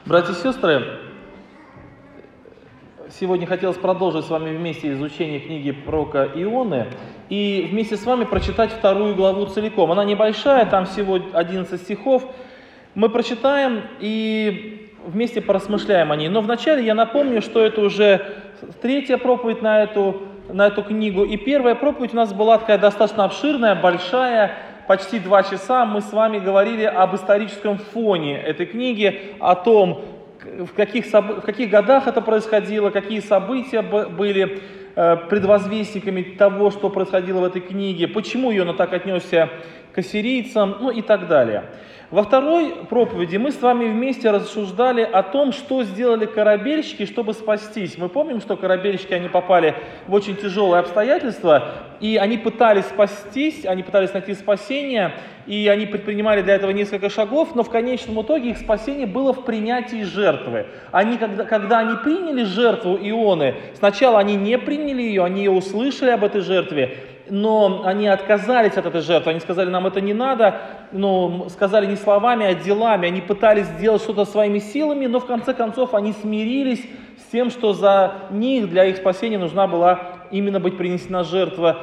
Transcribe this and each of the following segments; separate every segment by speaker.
Speaker 1: Братья и сестры, сегодня хотелось продолжить с вами вместе изучение книги пророка Ионы и вместе с вами прочитать 2 главу целиком. Она небольшая, там всего 11 стихов. Мы прочитаем и вместе поразмышляем о ней. Но вначале я напомню, что это уже 3-я проповедь на эту книгу. И 1-я проповедь у нас была такая достаточно обширная, большая, почти 2 часа. Мы с вами говорили об историческом фоне этой книги, о том, в каких годах это происходило, какие события были предвозвестниками того, что происходило в этой книге, почему Иона так отнесся к ассирийцам, ну и так далее. Во 2-й проповеди мы с вами вместе рассуждали о том, что сделали корабельщики, чтобы спастись. Мы помним, что корабельщики, они попали в очень тяжелые обстоятельства, и они пытались спастись, они пытались найти спасение, и они предпринимали для этого несколько шагов, но в конечном итоге их спасение было в принятии жертвы. Когда они приняли жертву Ионы, сначала они не приняли ее, они ее услышали об этой жертве, но они отказались от этой жертвы, они сказали, нам это не надо, но сказали не словами, а делами, они пытались сделать что-то своими силами, но в конце концов они смирились с тем, что за них, для их спасения нужна была именно быть принесена жертва,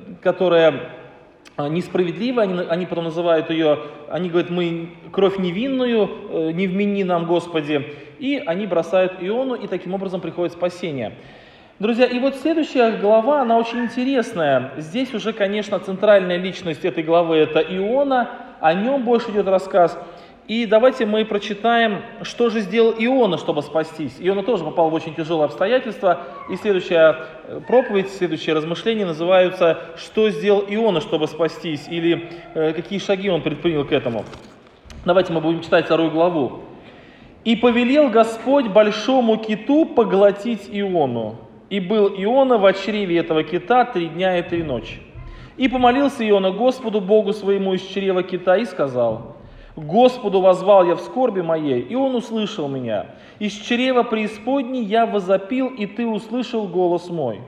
Speaker 1: которая несправедливая, они потом называют ее, они говорят, мы кровь невинную, не вмени нам, Господи, и они бросают Иону, и таким образом приходит спасение. Друзья, и вот следующая глава, она очень интересная. Здесь уже, конечно, центральная личность этой главы – это Иона, о нем больше идет рассказ. И давайте мы прочитаем, что же сделал Иона, чтобы спастись. Иона тоже попал в очень тяжелые обстоятельства, и следующая проповедь, следующее размышление называются «Что сделал Иона, чтобы спастись?» или «Какие шаги он предпринял к этому?». Давайте мы будем читать 2 главу. «И повелел Господь большому киту поглотить Иону. И был Иона в чреве этого кита 3 дня и 3 ночи. И помолился Иона Господу Богу своему из чрева кита и сказал: Господу возвал я в скорби моей, и Он услышал меня. Из чрева преисподней я возопил, и Ты услышал голос мой.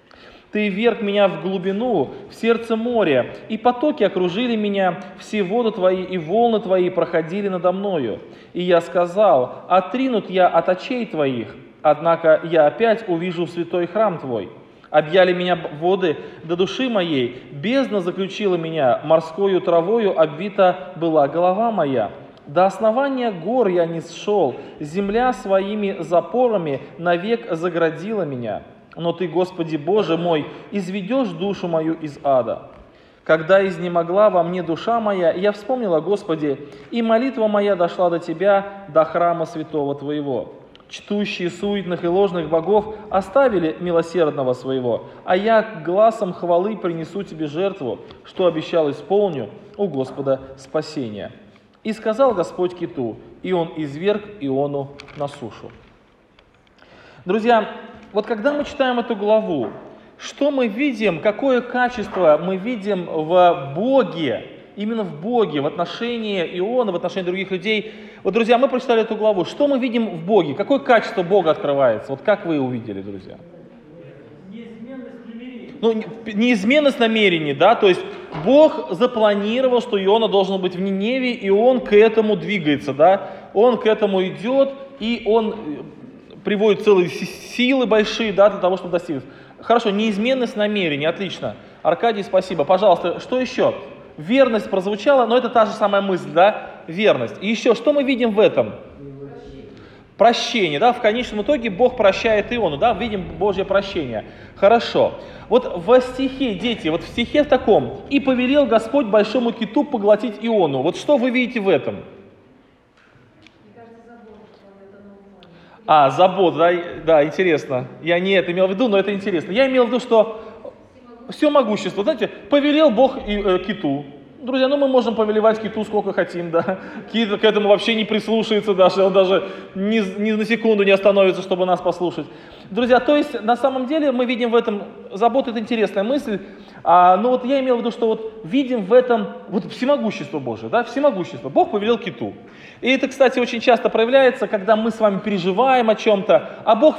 Speaker 1: Ты вверг меня в глубину, в сердце моря, и потоки окружили меня, все воды Твои и волны Твои проходили надо мною. И я сказал: отринут я от очей Твоих, однако я опять увижу святой храм Твой. Объяли меня воды до души моей, бездна заключила меня, морскою травою обвита была голова моя. До основания гор я не сшел, земля своими запорами навек заградила меня. Но Ты, Господи Боже мой, изведешь душу мою из ада. Когда изнемогла во мне душа моя, я вспомнила, Господи, и молитва моя дошла до Тебя, до храма святого Твоего. Чтущие суетных и ложных богов оставили милосердного своего, а я гласом хвалы принесу Тебе жертву, что обещал исполню у Господа спасения. И сказал Господь киту, и он изверг Иону на сушу». Друзья, вот когда мы читаем эту главу, что мы видим, какое качество мы видим в Боге, именно в Боге, в отношении Иона, в отношении других людей. Вот, друзья, мы прочитали эту главу. Что мы видим в Боге? Какое качество Бога открывается? Вот как вы увидели, друзья?
Speaker 2: Неизменность намерений.
Speaker 1: Ну, неизменность намерений, да, то есть Бог запланировал, что Иона должен быть в Ниневе, и Он к этому двигается, да, Он к этому идет, и Он приводит целые силы большие, да, для того, чтобы достигнуть. Хорошо, неизменность намерений, отлично. Аркадий, спасибо. Пожалуйста, что еще? Верность прозвучала, но это та же самая мысль, да, верность. И еще, что мы видим в этом? Прощение, да, в конечном итоге Бог прощает Иону, да, видим Божье прощение. Хорошо. Вот в стихе, дети, вот в стихе таком, «И повелел Господь большому киту поглотить Иону». Вот что вы видите в этом? Забота, да, интересно. Я не это имел в виду, но это интересно. Я имел в виду, что все могущество, знаете, повелел Бог киту. Друзья, мы можем повелевать киту сколько хотим, да. Кит к этому вообще не прислушается даже, он даже ни на секунду не остановится, чтобы нас послушать. Друзья, то есть на самом деле мы видим в этом, забота — это интересная мысль, но вот я имел в виду, что вот видим в этом вот всемогущество Божие, да, всемогущество. Бог повелел киту. И это, кстати, очень часто проявляется, когда мы с вами переживаем о чем-то, а Бог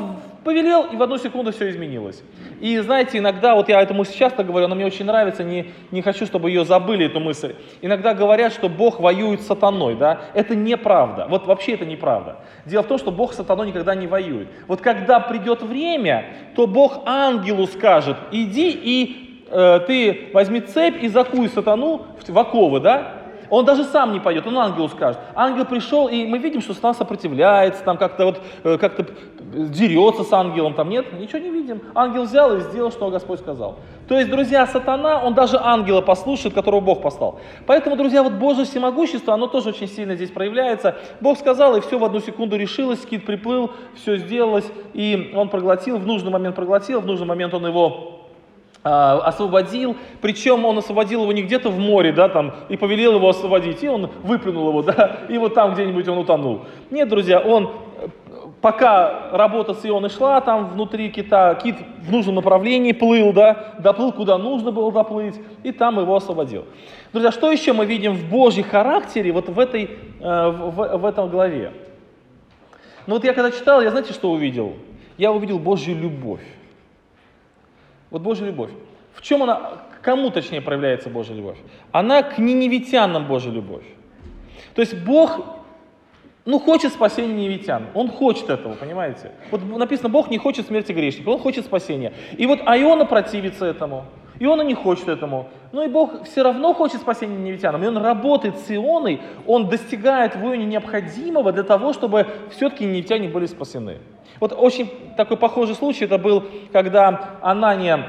Speaker 1: Повелел, и в одну секунду все изменилось. И знаете, иногда, вот я эту мысль часто говорю, она мне очень нравится, не хочу, чтобы ее забыли, эту мысль. Иногда говорят, что Бог воюет с сатаной, да? Это неправда. Вот вообще это неправда. Дело в том, что Бог с сатаной никогда не воюет. Вот когда придет время, то Бог ангелу скажет: иди и ты возьми цепь и закуй сатану в оковы, да? Он даже сам не пойдет, он ангелу скажет. Ангел пришел, и мы видим, что сатана сопротивляется, там как-то дерется с ангелом, там нет, ничего не видим. Ангел взял и сделал, что Господь сказал. То есть, друзья, сатана, он даже ангела послушает, которого Бог послал. Поэтому, друзья, вот Божье всемогущество, оно тоже очень сильно здесь проявляется. Бог сказал, и все в одну секунду решилось, скит приплыл, все сделалось, и он проглотил, в нужный момент проглотил, в нужный момент он его освободил, причем он освободил его не где-то в море, да, там, и повелел его освободить, и он выплюнул его, да, и вот там где-нибудь он утонул. Нет, друзья, пока работа с Ионой шла там внутри кита, кит в нужном направлении плыл, да, доплыл куда нужно было доплыть, и там его освободил. Друзья, что еще мы видим в Божьем характере вот в этом главе? Ну вот я когда читал, я знаете, что увидел? Я увидел Божью любовь. Вот Божья любовь. В чем она, к кому точнее проявляется Божья любовь? Она к ниневитянам Божья любовь. То есть Бог, хочет спасения ниневитян. Он хочет этого, понимаете? Вот написано, Бог не хочет смерти грешника, Он хочет спасения. И вот Иона противится этому. Иона не хочет этому. Но и Бог все равно хочет спасения ниневитянам. И Он работает с Ионой, Он достигает в Ионе необходимого для того, чтобы все-таки ниневитяне были спасены. Вот очень такой похожий случай, это был, когда Анания,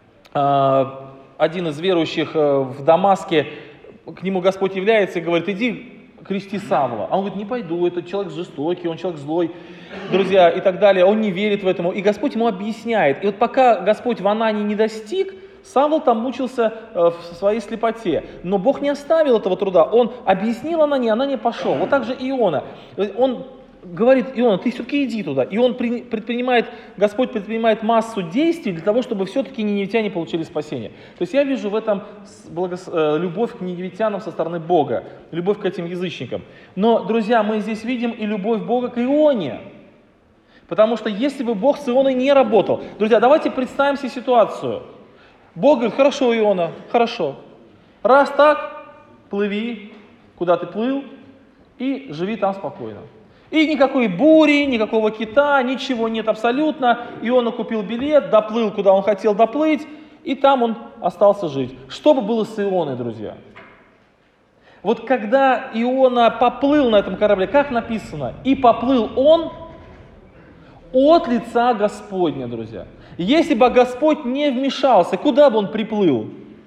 Speaker 1: один из верующих в Дамаске, к нему Господь является и говорит: иди крести Савла. А он говорит: не пойду, этот человек жестокий, он человек злой, друзья, и так далее. Он не верит в это. И Господь ему объясняет. И вот пока Господь в Анании не достиг, Савл там мучился в своей слепоте. Но Бог не оставил этого труда. Он объяснил Анании, Анания пошел. Вот так же Иона. Он говорит: Иона, ты все-таки иди туда. И он Господь предпринимает массу действий для того, чтобы все-таки ниневитяне получили спасение. То есть я вижу в этом любовь к ниневитянам со стороны Бога, любовь к этим язычникам. Но, друзья, мы здесь видим и любовь Бога к Ионе. Потому что если бы Бог с Ионой не работал... Друзья, давайте представим себе ситуацию. Бог говорит: хорошо, Иона, хорошо. Раз так, плыви, куда ты плыл, и живи там спокойно. И никакой бури, никакого кита, ничего нет абсолютно. Иона купил билет, доплыл, куда он хотел доплыть, и там он остался жить. Что бы было с Ионой, друзья? Вот когда Иона поплыл на этом корабле, как написано, и поплыл он от лица Господня, друзья. Если бы Господь не вмешался, куда бы он приплыл?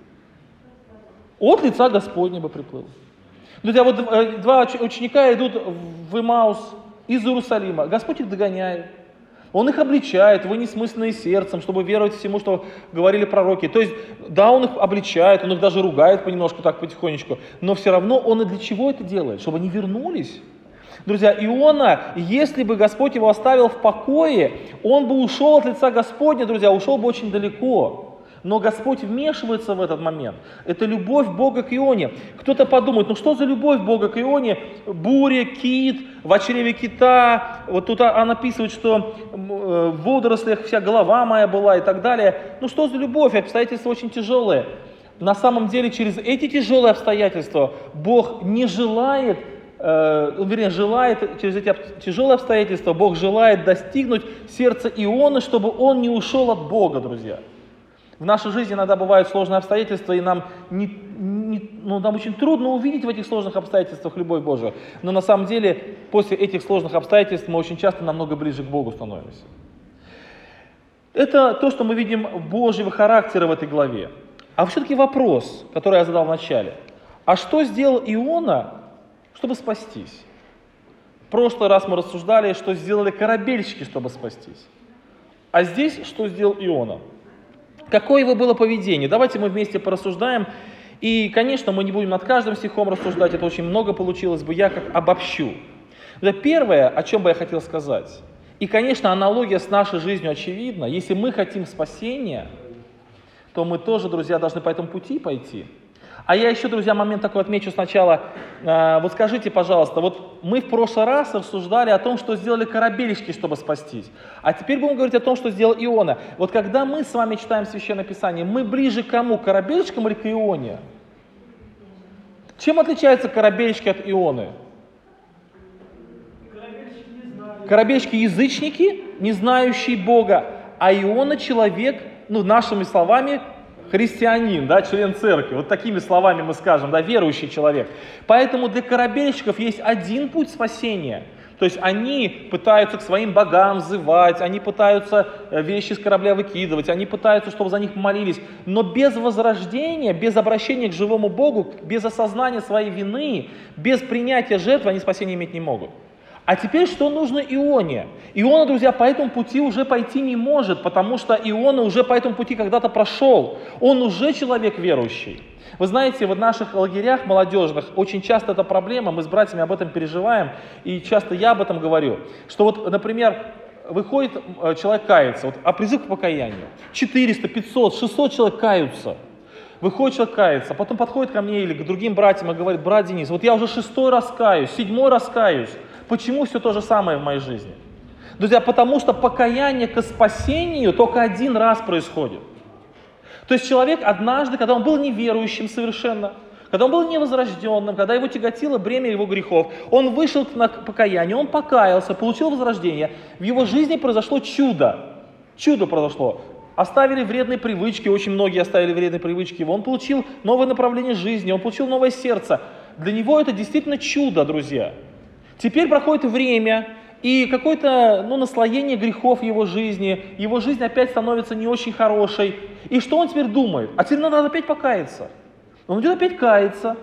Speaker 1: От лица Господня бы приплыл. Друзья, вот два ученика идут в Имаус из Иерусалима. Господь их догоняет. Он их обличает, вы несмысленные сердцем, чтобы веровать всему, что говорили пророки. То есть, да, он их обличает, он их даже ругает понемножку, так потихонечку. Но все равно он и для чего это делает? Чтобы они вернулись. Друзья, Иона, если бы Господь его оставил в покое, он бы ушел от лица Господня, друзья, ушел бы очень далеко. Но Господь вмешивается в этот момент. Это любовь Бога к Ионе. Кто-то подумает: что за любовь Бога к Ионе? Буря, кит, в чреве кита. Вот тут она описывает, что в водорослях вся голова моя была и так далее. Что за любовь? Обстоятельства очень тяжелые. На самом деле через эти тяжелые обстоятельства Бог не желает, желает через эти тяжелые обстоятельства, Бог желает достигнуть сердца Ионы, чтобы он не ушел от Бога, друзья. В нашей жизни иногда бывают сложные обстоятельства, и нам очень трудно увидеть в этих сложных обстоятельствах любовь Божию. Но на самом деле, после этих сложных обстоятельств мы очень часто намного ближе к Богу становимся. Это то, что мы видим Божьего характера в этой главе. А все-таки вопрос, который я задал в начале. А что сделал Иона, чтобы спастись? В прошлый раз мы рассуждали, что сделали корабельщики, чтобы спастись. А здесь что сделал Иона? Какое его было поведение? Давайте мы вместе порассуждаем. И, конечно, мы не будем над каждым стихом рассуждать, это очень много получилось бы, я как обобщу. Первое, о чем бы я хотел сказать, и, конечно, аналогия с нашей жизнью очевидна. Если мы хотим спасения, то мы тоже, друзья, должны по этому пути пойти. А я еще, друзья, момент такой отмечу сначала. Вот скажите, пожалуйста, вот мы в прошлый раз рассуждали о том, что сделали корабельщики, чтобы спастись. А теперь будем говорить о том, что сделал Иона. Вот когда мы с вами читаем Священное Писание, мы ближе к кому? К корабельщикам или к Ионе? Чем отличаются корабельщики от Ионы?
Speaker 2: Корабельщик не знает.
Speaker 1: Корабельщики язычники, не знающие Бога, а Иона человек, ну, нашими словами, христианин, да, член церкви. Вот такими словами мы скажем, да, верующий человек. Поэтому для корабельщиков есть один путь спасения. То есть они пытаются к своим богам взывать, они пытаются вещи с корабля выкидывать, они пытаются, чтобы за них молились. Но без возрождения, без обращения к живому Богу, без осознания своей вины, без принятия жертвы они спасения иметь не могут. А теперь что нужно Ионе? Иона, друзья, по этому пути уже пойти не может, потому что Иона уже по этому пути когда-то прошел. Он уже человек верующий. Вы знаете, в наших лагерях молодежных очень часто эта проблема, мы с братьями об этом переживаем, и часто я об этом говорю, что вот, например, выходит человек кается, вот, а призыв к покаянию, 400, 500, 600 человек каются. Выходит человек кается, потом подходит ко мне или к другим братьям и говорит: брат Денис, вот я уже 6-й раз каюсь, 7-й раз каюсь. Почему все то же самое в моей жизни? Друзья, потому что покаяние к спасению только один раз происходит. То есть человек однажды, когда он был неверующим совершенно, когда он был невозрожденным, когда его тяготило бремя его грехов, он вышел на покаяние, он покаялся, получил возрождение, в его жизни произошло чудо. Чудо произошло. Оставили вредные привычки, очень многие оставили вредные привычки, он получил новое направление жизни, он получил новое сердце. Для него это действительно чудо, друзья. Теперь проходит время, и какое-то наслоение грехов в его жизнь опять становится не очень хорошей. И что он теперь думает? А теперь надо опять покаяться. Он идет опять каяться.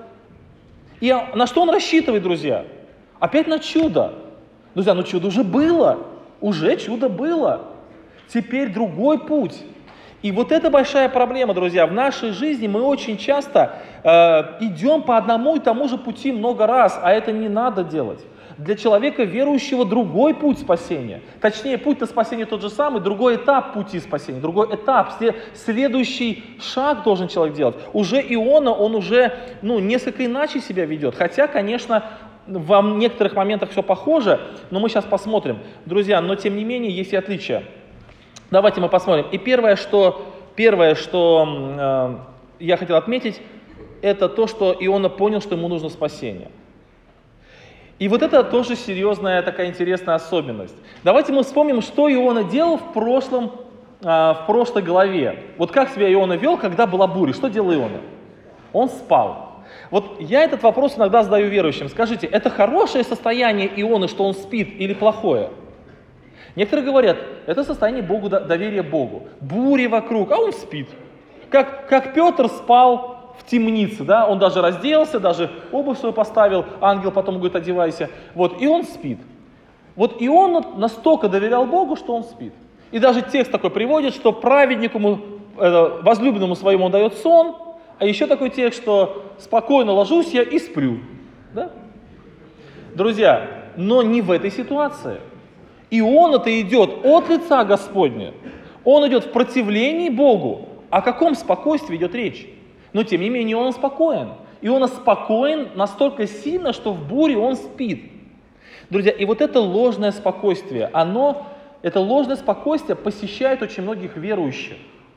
Speaker 1: И на что он рассчитывает, друзья? Опять на чудо. Друзья, чудо уже было. Уже чудо было. Теперь другой путь. И вот это большая проблема, друзья. В нашей жизни мы очень часто идем по одному и тому же пути много раз, а это не надо делать. Для человека верующего другой путь спасения. Точнее, путь на спасение тот же самый, другой этап пути спасения, другой этап, следующий шаг должен человек делать. Уже Иона, он уже несколько иначе себя ведет. Хотя, конечно, во некоторых моментах все похоже, но мы сейчас посмотрим. Друзья, но тем не менее есть и отличия. Давайте мы посмотрим. И первое, что я хотел отметить, это то, что Иона понял, что ему нужно спасение. И вот это тоже серьезная такая интересная особенность. Давайте мы вспомним, что Иона делал в прошлой главе. Вот как себя Иона вел, когда была буря. Что делал Иона? Он спал. Вот я этот вопрос иногда задаю верующим. Скажите, это хорошее состояние Ионы, что он спит, или плохое? Некоторые говорят, это состояние доверия Богу. Буря вокруг, а он спит. Как Петр спал в темнице, да, он даже разделся, даже обувь свою поставил, ангел потом говорит: одевайся, вот, и он спит. Вот и он настолько доверял Богу, что он спит. И даже текст такой приводит, что праведнику, возлюбленному своему он дает сон, а еще такой текст, что спокойно ложусь я и сплю. Да? Друзья, но не в этой ситуации. Иона-то идет от лица Господня, он идет в противлении Богу. О каком спокойствии идет речь? Но тем не менее он спокоен. Иона спокоен настолько сильно, что в буре он спит. Друзья, и вот это ложное спокойствие, это ложное спокойствие посещает очень многих верующих.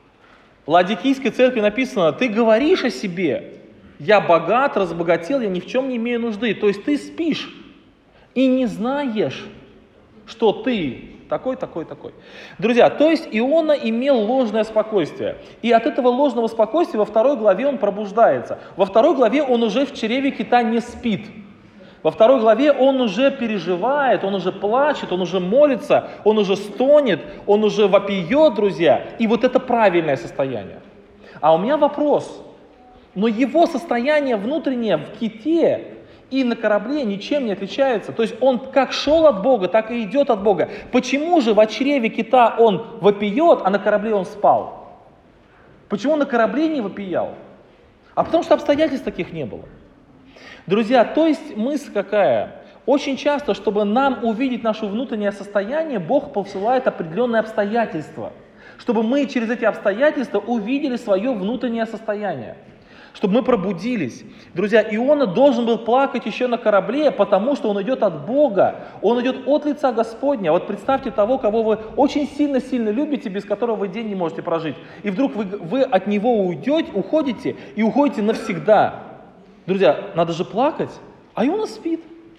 Speaker 1: В Ладикийской церкви написано: ты говоришь о себе, я богат, разбогател, я ни в чем не имею нужды. То есть ты спишь и не знаешь, что ты такой. Друзья, то есть Иона имел ложное спокойствие. И от этого ложного спокойствия во 2 главе он пробуждается. Во 2 главе он уже в чреве кита не спит. Во 2 главе он уже переживает, он уже плачет, он уже молится, он уже стонет, он уже вопиет, друзья. И вот это правильное состояние. А у меня вопрос. Но его состояние внутреннее в ките и на корабле ничем не отличается. То есть он как шел от Бога, так и идет от Бога. Почему же в чреве кита он вопиет, а на корабле он спал? Почему на корабле не вопиял? А потому что обстоятельств таких не было. Друзья, то есть мысль какая? Очень часто, чтобы нам увидеть наше внутреннее состояние, Бог посылает определенные обстоятельства. Чтобы мы через эти обстоятельства увидели свое внутреннее состояние. чтобы мы пробудились. Друзья, Иона должен был плакать еще на корабле, потому что он идет от Бога, он идет от лица Господня. Вот представьте того, кого вы очень сильно-сильно любите, без которого вы день не можете прожить. И вдруг вы от него уходите и уходите навсегда. Друзья, надо же плакать, а Иона спит.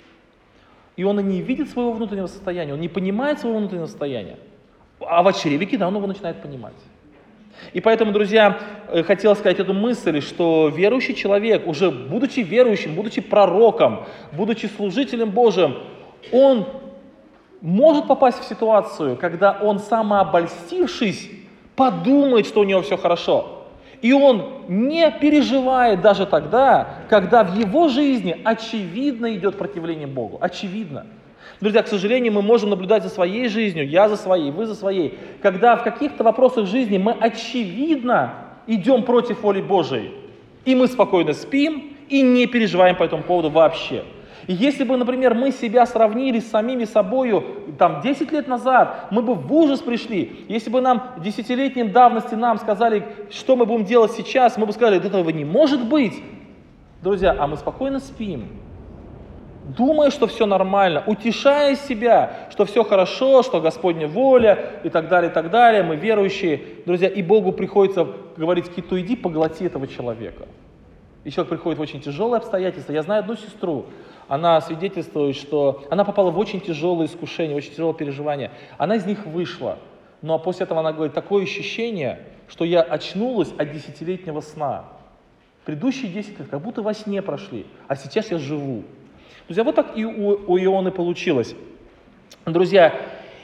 Speaker 1: Иона не видит своего внутреннего состояния, он не понимает своего внутреннего состояния. А в чреве да, он его начинает понимать. И поэтому, друзья, хотел сказать эту мысль, что верующий человек, уже будучи верующим, будучи пророком, будучи служителем Божьим, он может попасть в ситуацию, когда он, самообольстившись, подумает, что у него все хорошо. И он не переживает даже тогда, когда в его жизни очевидно идет противление Богу. Очевидно. Друзья, к сожалению, мы можем наблюдать за своей жизнью, я за своей, вы за своей, когда в каких-то вопросах жизни мы очевидно идем против воли Божией. И мы спокойно спим и не переживаем по этому поводу вообще. И если бы, например, мы себя сравнили с самими собою, 10 лет назад, мы бы в ужас пришли. Если бы нам в 10-летней давности нам сказали, что мы будем делать сейчас, мы бы сказали, этого не может быть. Друзья, а мы спокойно спим, думая, что все нормально, утешая себя, что все хорошо, что Господня воля и так далее, мы верующие. Друзья, и Богу приходится говорить, Киту, иди поглоти этого человека. И человек приходит в очень тяжелые обстоятельства. Я знаю одну сестру, она свидетельствует, что она попала в очень тяжелые искушения, очень тяжелые переживания. Она из них вышла. Но после этого она говорит, такое ощущение, что я очнулась от 10-летнего сна. Предыдущие 10 лет как будто во сне прошли, а сейчас я живу. Друзья, вот так и у Ионы получилось. Друзья,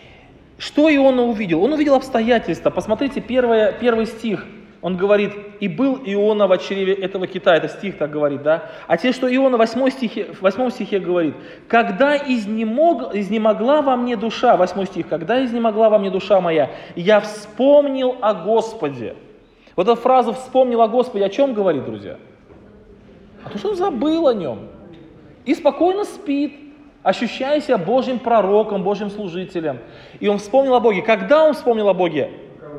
Speaker 1: что Иона увидел? Он увидел обстоятельства. Посмотрите, первый стих. Он говорит, и был Иона в чреве этого кита. Это стих так говорит, да? А те, что Иона в 8 стихе говорит, когда изнемогла во мне душа, 8 стих, когда изнемогла во мне душа моя, я вспомнил о Господе. Вот эта фраза «вспомнил о Господе» о чем говорит, друзья? О том, что он забыл о нем. И спокойно спит, ощущая себя Божьим пророком, Божьим служителем. И он вспомнил о Боге. Когда он вспомнил о Боге?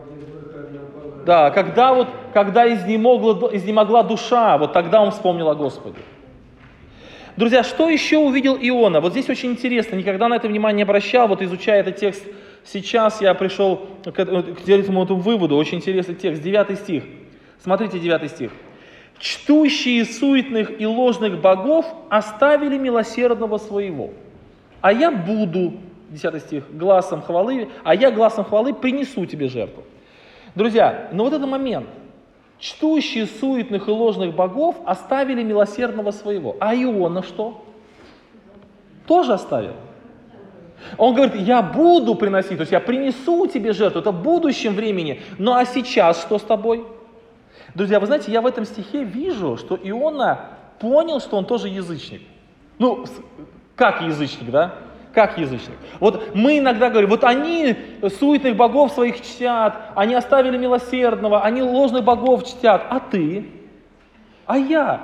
Speaker 1: Да, когда изнемогла душа, вот тогда он вспомнил о Господе. Друзья, что еще увидел Иона? Вот здесь очень интересно, никогда на это внимание не обращал, вот изучая этот текст сейчас, я пришел к этому выводу, очень интересный текст, 9 стих. Смотрите, 9 стих. «Чтущие суетных и ложных богов оставили милосердного своего, а я буду», 10 стих, гласом хвалы принесу тебе жертву». Друзья, но вот этот момент. Чтущие суетных и ложных богов оставили милосердного своего. А Иона что? Тоже оставил. Он говорит, я буду приносить, то есть я принесу тебе жертву, это в будущем времени. Ну а сейчас что с тобой? Друзья, вы знаете, я в этом стихе вижу, что Иона понял, что он тоже язычник. Ну, как язычник, да? Как язычник. Вот мы иногда говорим, вот они суетных богов своих чтят, они оставили милосердного, они ложных богов чтят, а ты? А я?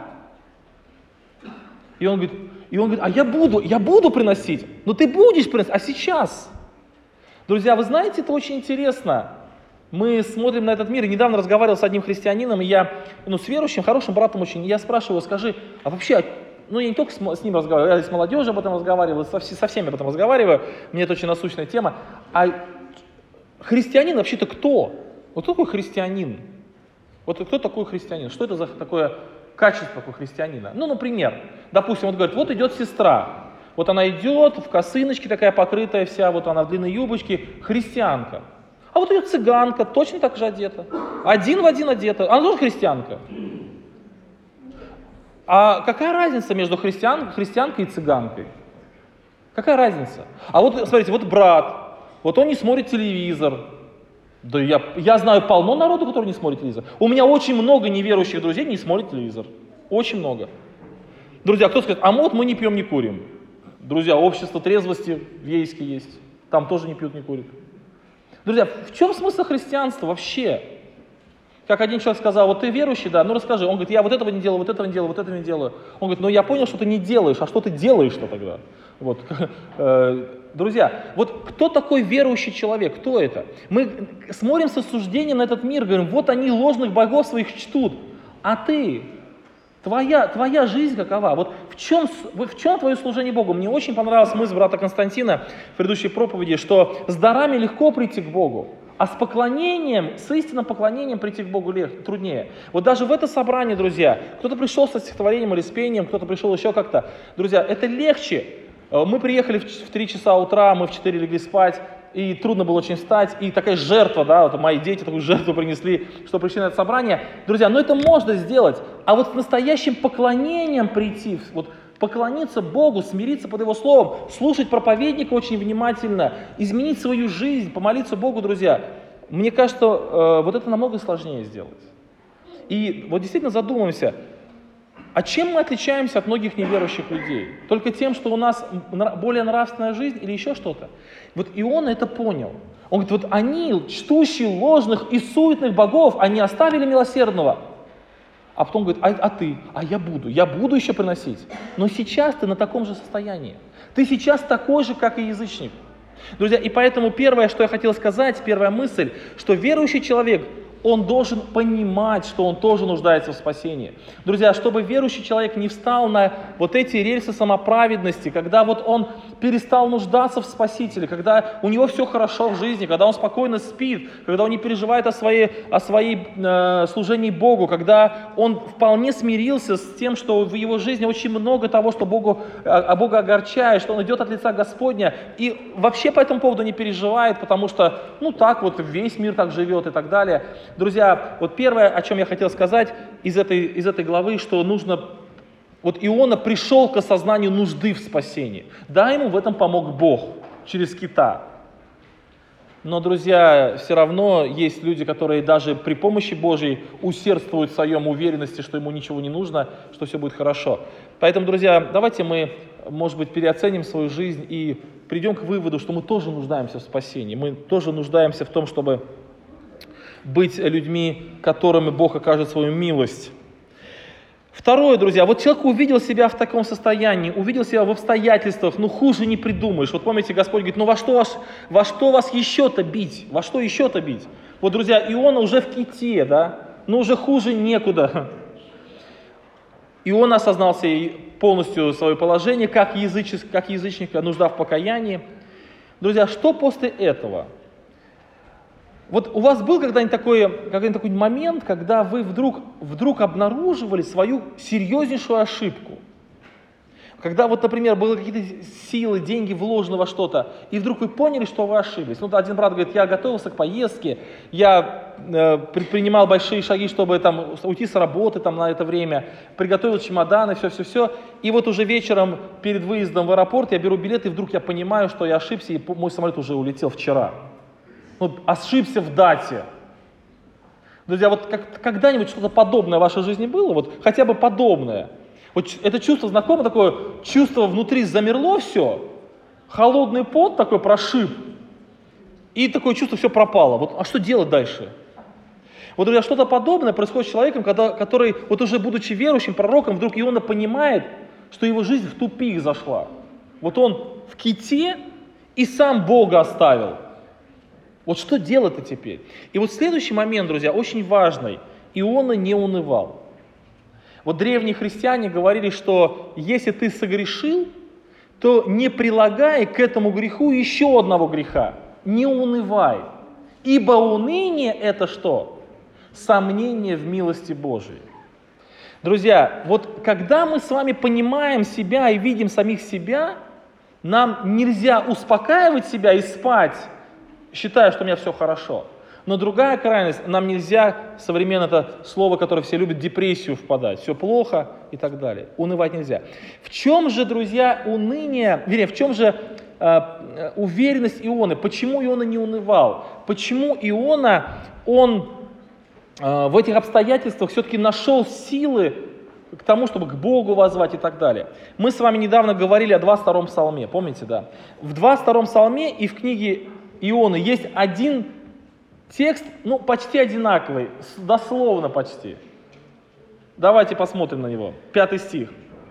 Speaker 1: И он говорит, а я буду приносить. Но ты будешь приносить, а сейчас? Друзья, вы знаете, это очень интересно. Мы смотрим на этот мир, и недавно разговаривал с одним христианином, и я, с верующим, хорошим братом очень, и я спрашиваю, скажи, а вообще, я не только с ним разговариваю, я с молодежью об этом разговариваю, со всеми об этом разговариваю, мне это очень насущная тема. А христианин вообще-то кто? Вот кто такой христианин? Вот кто такой христианин? Что это за такое качество такого христианина? Например, допустим, вот говорит, вот идет сестра, вот она идет в косыночке такая покрытая вся, вот она в длинной юбочке, христианка. А вот идет цыганка, точно так же одета, один в один одета, она тоже христианка. А какая разница между христианкой и цыганкой? Какая разница? А вот, смотрите, вот брат, вот он не смотрит телевизор. Да я знаю полно народу, который не смотрит телевизор. У меня очень много неверующих друзей не смотрит телевизор. Очень много. Друзья, кто скажет, а вот мы не пьем, не курим. Друзья, общество трезвости в Ейске есть. Там тоже не пьют, не курят. Друзья, в чем смысл христианства вообще? Как один человек сказал, вот ты верующий, да, расскажи. Он говорит, я вот этого не делаю, вот этого не делаю, вот этого не делаю. Он говорит, я понял, что ты не делаешь, а что ты делаешь-то тогда? Вот. Друзья, вот кто такой верующий человек, кто это? Мы смотрим с осуждением на этот мир, говорим, вот они ложных богов своих чтут, а ты Твоя жизнь какова? Вот в чем твое служение Богу? Мне очень понравилась мысль брата Константина в предыдущей проповеди, что с дарами легко прийти к Богу, а с поклонением, с истинным поклонением прийти к Богу труднее. Вот даже в это собрание, друзья, кто-то пришел со стихотворением или с пением, кто-то пришел еще как-то. Друзья, это легче. Мы приехали в 3 часа утра, мы в 4 легли спать, и трудно было очень встать, и такая жертва, да, вот мои дети такую жертву принесли, что пришли на это собрание. Друзья, но это можно сделать, а вот с настоящим поклонением прийти, вот поклониться Богу, смириться под Его словом, слушать проповедника очень внимательно, изменить свою жизнь, помолиться Богу, друзья, мне кажется, вот это намного сложнее сделать. И вот действительно задумаемся, а чем мы отличаемся от многих неверующих людей? Только тем, что у нас более нравственная жизнь или еще что-то? Вот Иона это понял. Он говорит, вот они, чтущие ложных и суетных богов, они оставили милосердного. А потом говорит, а ты? А я буду еще приносить. Но сейчас ты на таком же состоянии. Ты сейчас такой же, как и язычник. Друзья, и поэтому первое, что я хотел сказать, первая мысль, что верующий человек, он должен понимать, что он тоже нуждается в спасении. Друзья, чтобы верующий человек не встал на вот эти рельсы самоправедности, когда вот он перестал нуждаться в Спасителе, когда у него все хорошо в жизни, когда он спокойно спит, когда он не переживает о своей служении Богу, когда он вполне смирился с тем, что в его жизни очень много того, что Бога огорчает, что он идет от лица Господня, и вообще по этому поводу не переживает, потому что, так вот весь мир так живет и так далее. Друзья, вот первое, о чем я хотел сказать из этой главы, что нужно... Вот Иона пришел к осознанию нужды в спасении. Да, ему в этом помог Бог через кита. Но, друзья, все равно есть люди, которые даже при помощи Божьей усердствуют в своем уверенности, что ему ничего не нужно, что все будет хорошо. Поэтому, друзья, давайте мы, может быть, переоценим свою жизнь и придем к выводу, что мы тоже нуждаемся в спасении. Мы тоже нуждаемся в том, чтобы быть людьми, которыми Бог окажет свою милость. Второе, друзья, вот человек увидел себя в таком состоянии, увидел себя в обстоятельствах, хуже не придумаешь. Вот помните, Господь говорит, во что вас еще-то бить? Во что еще-то бить? Вот, друзья, Иона уже в ките, да? Уже хуже некуда. Иона осознал полностью свое положение, как язычник, нужда в покаянии. Друзья, что после этого? Вот у вас был когда-нибудь такой момент, когда вы вдруг обнаруживали свою серьезнейшую ошибку? Когда вот, например, были какие-то силы, деньги вложены во что-то, и вдруг вы поняли, что вы ошиблись. Один брат говорит, я готовился к поездке, я предпринимал большие шаги, чтобы уйти с работы на это время, приготовил чемоданы, все. И вот уже вечером перед выездом в аэропорт я беру билет, и вдруг я понимаю, что я ошибся, и мой самолет уже улетел вчера. Ошибся в дате. Друзья, вот когда-нибудь что-то подобное в вашей жизни было? Вот хотя бы подобное. Вот это чувство знакомо, такое чувство внутри замерло все, холодный пот такой прошиб, и такое чувство все пропало. А что делать дальше? Вот, друзья, что-то подобное происходит с человеком, который, уже будучи верующим пророком, вдруг Иона понимает, что его жизнь в тупик зашла. Вот он в ките и сам Бога оставил. Вот что делать-то теперь? И вот следующий момент, друзья, очень важный. Иона не унывал. Вот древние христиане говорили, что если ты согрешил, то не прилагай к этому греху еще одного греха. Не унывай. Ибо уныние это что? Сомнение в милости Божией. Друзья, вот когда мы с вами понимаем себя и видим самих себя, нам нельзя успокаивать себя и спать, считая, что у меня все хорошо. Но другая крайность, нам нельзя, современно это слово, которое все любят, депрессию впадать. Все плохо и так далее. Унывать нельзя. В чем же, друзья, в чем же уверенность Ионы? Почему Иона не унывал? Почему Иона, он в этих обстоятельствах все-таки нашел силы к тому, чтобы к Богу воззвать и так далее? Мы с вами недавно говорили о 22-м псалме, помните, да? В 22-м псалме и в книге Ионы есть один текст, почти одинаковый, дословно почти. Давайте посмотрим на него. 5 стих.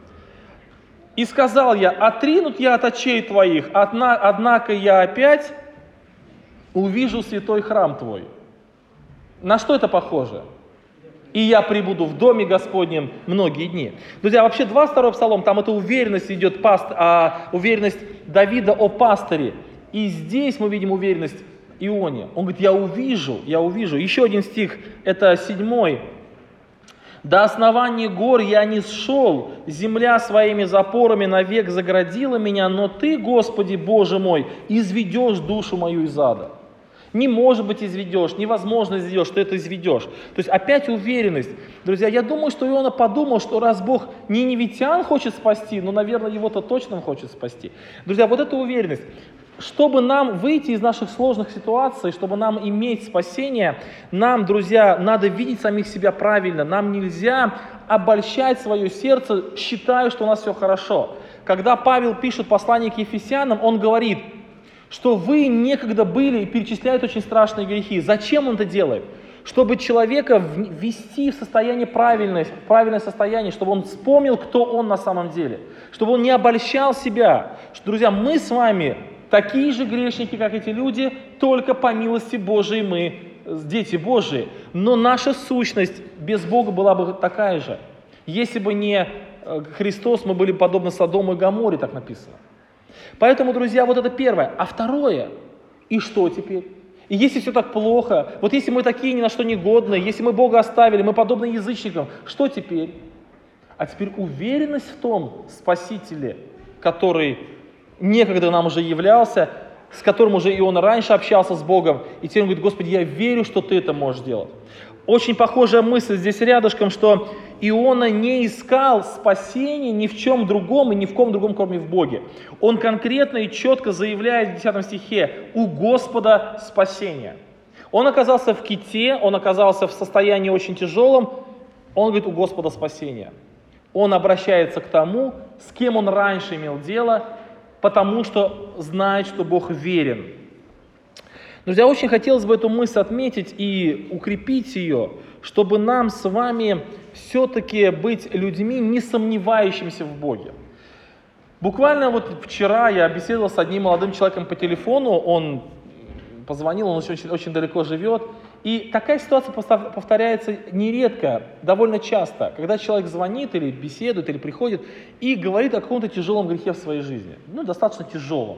Speaker 1: «И сказал я, отринут я от очей твоих, однако я опять увижу святой храм твой». На что это похоже? и я пребуду в доме Господнем многие дни. Друзья, вообще 22-й псалом, там эта уверенность идет, уверенность Давида о пастыре. И здесь мы видим уверенность Ионе. Он говорит, я увижу. Еще один стих, это 7. До основания гор я не сшел, земля своими запорами навек заградила меня, но Ты, Господи, Боже мой, изведешь душу мою из ада. Не может быть изведешь, невозможно изведешь, что это изведешь. То есть опять уверенность. Друзья, я думаю, что Иона подумал, что раз Бог не ниневитян хочет спасти, но, наверное, его-то точно хочет спасти. Друзья, вот эта уверенность. Чтобы нам выйти из наших сложных ситуаций, чтобы нам иметь спасение, нам, друзья, надо видеть самих себя правильно. Нам нельзя обольщать свое сердце, считая, что у нас все хорошо. Когда Павел пишет послание к Ефесянам, он говорит, что вы некогда были и перечисляет очень страшные грехи. Зачем он это делает? Чтобы человека ввести в состояние правильное состояние, чтобы он вспомнил, кто он на самом деле. Чтобы он не обольщал себя. Что, друзья, мы с вами такие же грешники, как эти люди, только по милости Божией мы дети Божии. Но наша сущность без Бога была бы такая же. Если бы не Христос, мы были подобны Содому и Гоморе, так написано. Поэтому, друзья, вот это первое. А второе, и что теперь? И если все так плохо, вот если мы такие ни на что не годные, если мы Бога оставили, мы подобны язычникам, что теперь? А теперь уверенность в том Спасителе, который некогда нам уже являлся, с которым уже и он раньше общался с Богом, и теперь он говорит, Господи, я верю, что Ты это можешь делать. Очень похожая мысль здесь рядышком, что Иона не искал спасения ни в чем другом и ни в ком другом, кроме в Боге. Он конкретно и четко заявляет в 10 стихе: «У Господа спасение». Он оказался в ките, он оказался в состоянии очень тяжелом, он говорит: «У Господа спасение». Он обращается к тому, с кем он раньше имел дело, потому что знает, что Бог верен. Друзья, очень хотелось бы эту мысль отметить и укрепить ее, чтобы нам с вами все-таки быть людьми, не сомневающимися в Боге. Буквально вот вчера я беседовал с одним молодым человеком по телефону, он позвонил, он очень далеко живет, и такая ситуация повторяется нередко, довольно часто, когда человек звонит или беседует, или приходит и говорит о каком-то тяжелом грехе в своей жизни, достаточно тяжелом.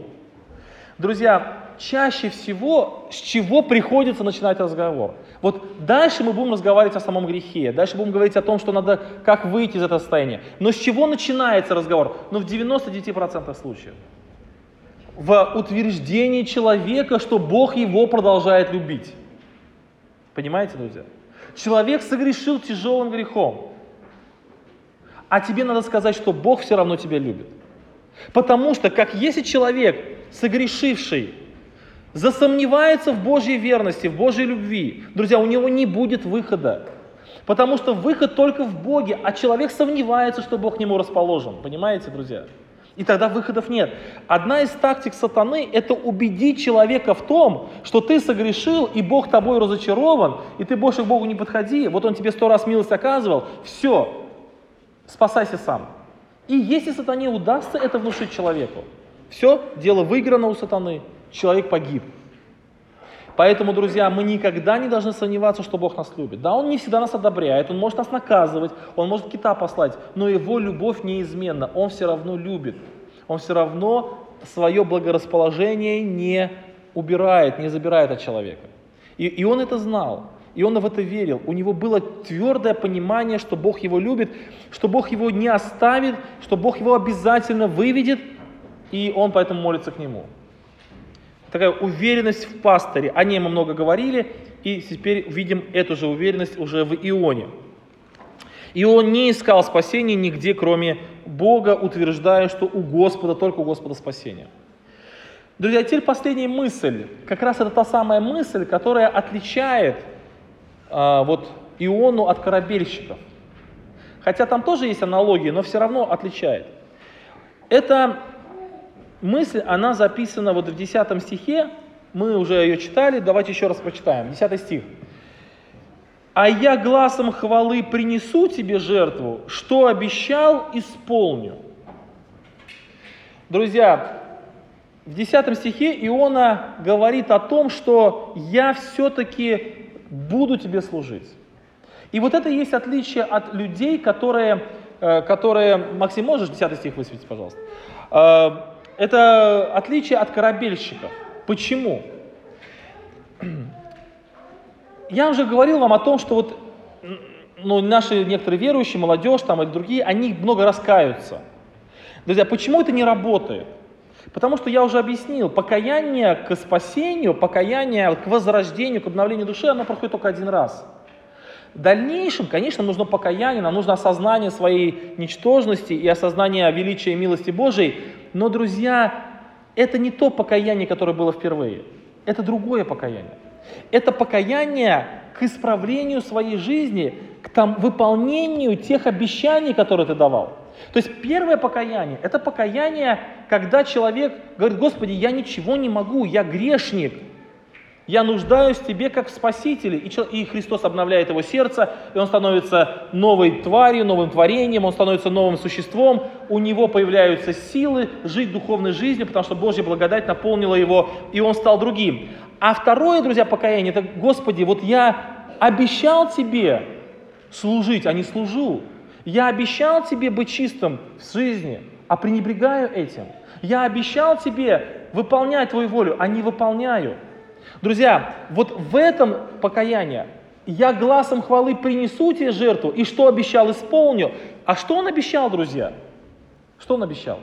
Speaker 1: Друзья, чаще всего с чего приходится начинать разговор? Вот дальше мы будем разговаривать о самом грехе, дальше будем говорить о том, что надо, как выйти из этого состояния. Но с чего начинается разговор? В 99% случаев. В утверждении человека, что Бог его продолжает любить. Понимаете, друзья? Человек согрешил тяжелым грехом, а тебе надо сказать, что Бог все равно тебя любит. Потому что, как если человек, согрешивший, засомневается в Божьей верности, в Божьей любви, друзья, у него не будет выхода. Потому что выход только в Боге, а человек сомневается, что Бог к нему расположен. Понимаете, друзья? И тогда выходов нет. Одна из тактик сатаны – это убедить человека в том, что ты согрешил, и Бог тобой разочарован, и ты больше к Богу не подходи, вот Он тебе 100 раз милость оказывал, все, спасайся сам. И если сатане удастся это внушить человеку, все, дело выиграно у сатаны, человек погиб. Поэтому, друзья, мы никогда не должны сомневаться, что Бог нас любит. Да, Он не всегда нас одобряет, Он может нас наказывать, Он может кита послать, но Его любовь неизменна, Он все равно любит. Он все равно свое благорасположение не убирает, не забирает от человека. И он это знал, и он в это верил. У него было твердое понимание, что Бог его любит, что Бог его не оставит, что Бог его обязательно выведет, и он поэтому молится к Нему. Такая уверенность в пастыре. О ней мы много говорили, и теперь видим эту же уверенность уже в Ионе. И он не искал спасения нигде, кроме Бога, утверждая, что у Господа, только у Господа спасение. Друзья, теперь последняя мысль. Как раз это та самая мысль, которая отличает Иону от корабельщиков. Хотя там тоже есть аналогии, но все равно отличает. Эта мысль, она записана в 10 стихе, мы уже ее читали, давайте еще раз прочитаем. 10 стих. «А я гласом хвалы принесу тебе жертву, что обещал, исполню». Друзья, в 10 стихе Иона говорит о том, что я все-таки буду тебе служить. И вот это и есть отличие от людей, которые Максим, можешь 10 стих высветить, пожалуйста? Это отличие от корабельщиков. Почему? Я уже говорил вам о том, что вот наши некоторые верующие, молодежь там, или другие, они много раскаются. Друзья, почему это не работает? Потому что я уже объяснил, покаяние к спасению, покаяние к возрождению, к обновлению души, оно проходит только один раз. В дальнейшем, конечно, нужно покаяние, нам нужно осознание своей ничтожности и осознание величия и милости Божией. Но, друзья, это не то покаяние, которое было впервые. Это другое покаяние. Это покаяние к исправлению своей жизни, к выполнению тех обещаний, которые ты давал. То есть первое покаяние, это покаяние, когда человек говорит: Господи, я ничего не могу, я грешник. Я нуждаюсь в Тебе как в Спасителе. И Христос обновляет его сердце, и он становится новой тварью, новым творением, он становится новым существом, у него появляются силы жить духовной жизнью, потому что Божья благодать наполнила его, и он стал другим. А второе, друзья, покаяние, это: Господи, вот я обещал Тебе служить, а не служу. Я обещал Тебе быть чистым в жизни, а пренебрегаю этим. Я обещал Тебе выполнять Твою волю, а не выполняю. Друзья, вот в этом покаянии я гласом хвалы принесу тебе жертву, и что обещал, исполню. А что он обещал, друзья? Что он обещал?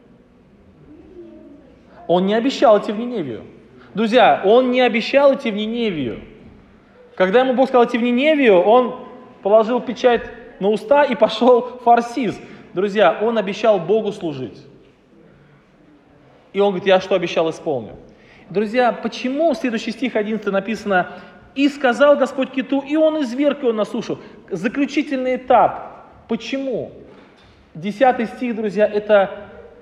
Speaker 1: Он не обещал идти в Ниневию. Друзья, он не обещал идти в Ниневию. Когда ему Бог сказал идти в Ниневию, он положил печать на уста и пошел в Фарсис. Друзья, он обещал Богу служить. И он говорит: я что обещал, исполню. Друзья, почему в следующий стих 11 написано: «И сказал Господь киту, и он изверг его на сушу». Заключительный этап. Почему? 10 стих, друзья, это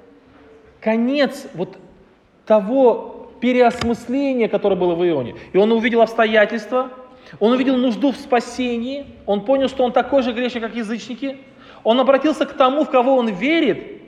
Speaker 1: конец вот того переосмысления, которое было в Ионе. И он увидел обстоятельства, он увидел нужду в спасении, он понял, что он такой же грешник, как язычники. Он обратился к тому, в кого он верит,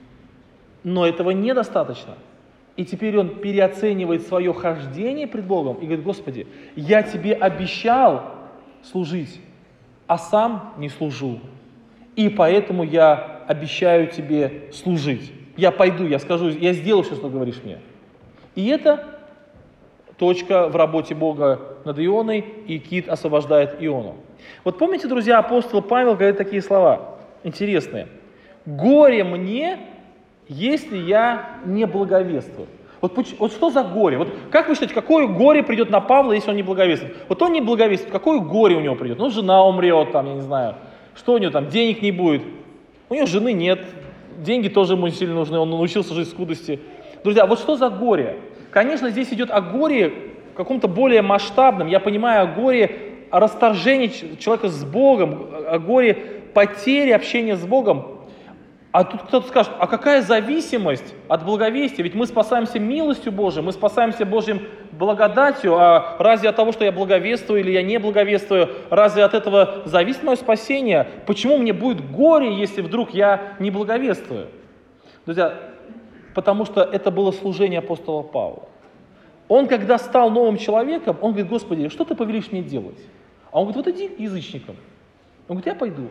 Speaker 1: но этого недостаточно. И теперь он переоценивает свое хождение пред Богом и говорит: Господи, я Тебе обещал служить, а сам не служу. И поэтому я обещаю Тебе служить. Я пойду, я скажу, я сделаю все, что говоришь мне. И это точка в работе Бога над Ионой, и кит освобождает Иону. Вот помните, друзья, апостол Павел говорит такие слова интересные: «Горе мне, если я не благовествую». Вот что за горе? Вот как вы считаете, какое горе придет на Павла, если он не благовествует? Вот он не благовествует, какое горе у него придет? Ну, жена умрет, там, я не знаю, что у него там, денег не будет. У него жены нет, деньги тоже ему сильно нужны, он научился жить в скудости. Друзья, вот что за горе? Конечно, здесь идет о горе каком-то более масштабном. Я понимаю, о горе, о расторжении человека с Богом, о горе потери общения с Богом. А тут кто-то скажет: а какая зависимость от благовестия? Ведь мы спасаемся милостью Божией, мы спасаемся Божьим благодатью. А разве от того, что я благовествую или я не благовествую, разве от этого зависит мое спасение? Почему мне будет горе, если вдруг я не благовествую? Друзья, потому что это было служение апостола Павла. Он, когда стал новым человеком, он говорит: Господи, что ты повелишь мне делать? А он говорит: вот иди к язычникам. Он говорит: я пойду.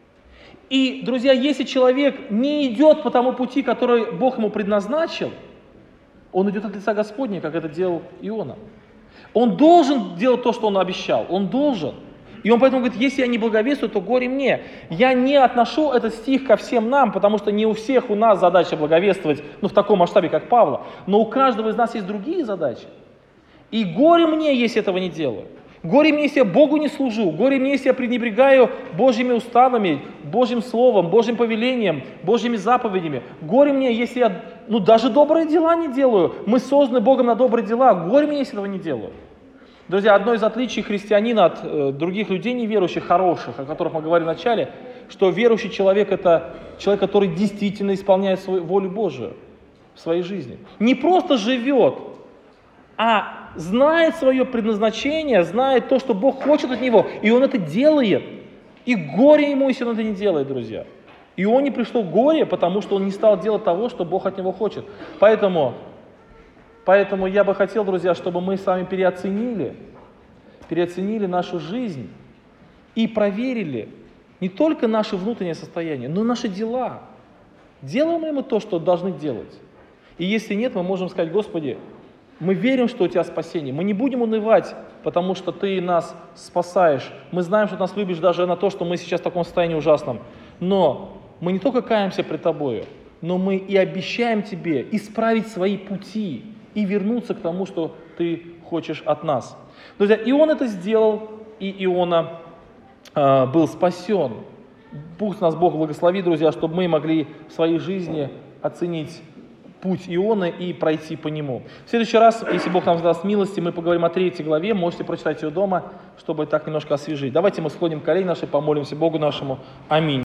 Speaker 1: И, друзья, если человек не идет по тому пути, который Бог ему предназначил, он идет от лица Господня, как это делал Иона. Он должен делать то, что он обещал. Он должен. И он поэтому говорит: если я не благовествую, то горе мне. Я не отношу этот стих ко всем нам, потому что не у всех у нас задача благовествовать, в таком масштабе, как Павла. Но у каждого из нас есть другие задачи. И горе мне, если этого не делаю. Горе мне, если я Богу не служу. Горе мне, если я пренебрегаю Божьими уставами, Божьим словом, Божьим повелением, Божьими заповедями. Горе мне, если я даже добрые дела не делаю. Мы созданы Богом на добрые дела. Горе мне, если этого не делаю. Друзья, одно из отличий христианина от других людей неверующих, хороших, о которых мы говорили в начале, что верующий человек – это человек, который действительно исполняет свою волю Божию в своей жизни. Не просто живет, а знает свое предназначение, знает то, что Бог хочет от него, и он это делает. И горе ему, если он это не делает, друзья. И он не пришло горе, потому что он не стал делать того, что Бог от него хочет. Поэтому я бы хотел, друзья, чтобы мы с вами переоценили нашу жизнь и проверили не только наше внутреннее состояние, но и наши дела. Делаем ли мы то, что должны делать? И если нет, мы можем сказать: Господи, мы верим, что у Тебя спасение. Мы не будем унывать, потому что Ты нас спасаешь. Мы знаем, что Ты нас любишь даже на то, что мы сейчас в таком состоянии ужасном. Но мы не только каемся пред Тобою, но мы и обещаем Тебе исправить свои пути и вернуться к тому, что Ты хочешь от нас. Друзья, Ион это сделал, и Иона был спасен. Пусть нас Бог благословит, друзья, чтобы мы могли в своей жизни оценить путь Ионы и пройти по нему. В следующий раз, если Бог нам даст милости, мы поговорим о 3 главе. Можете прочитать ее дома, чтобы так немножко освежить. Давайте мы склоним колени наши, помолимся Богу нашему. Аминь.